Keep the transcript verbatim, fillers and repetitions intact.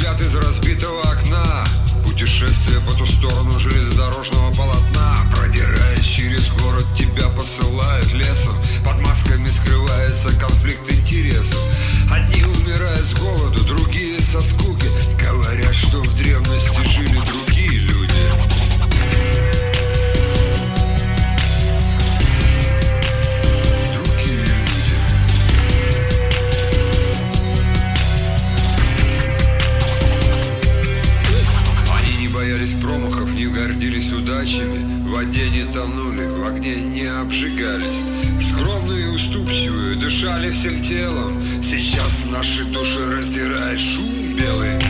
взгляд из разбитого окна, путешествие по ту сторону железнодорожного полотна. Продираясь через город, тебя посылают лесом, под масками скрывается конфликт интересов. Одни умирают с голоду, другие со скуки. Говорят, что в древности жили другие люди. Другие люди. Они не боялись промахов, не гордились удачами, в воде не тонули, в огне не обжигались. Скромные и уступчивые, дышали всем телом. Сейчас наши души раздирает шум белый.